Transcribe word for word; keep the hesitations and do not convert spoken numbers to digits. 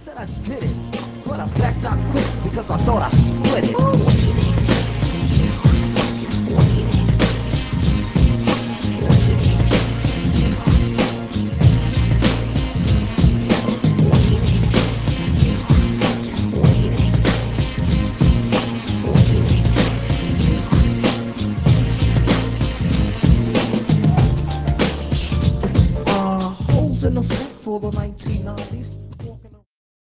said I did it, but I backed out quick because I thought I split it.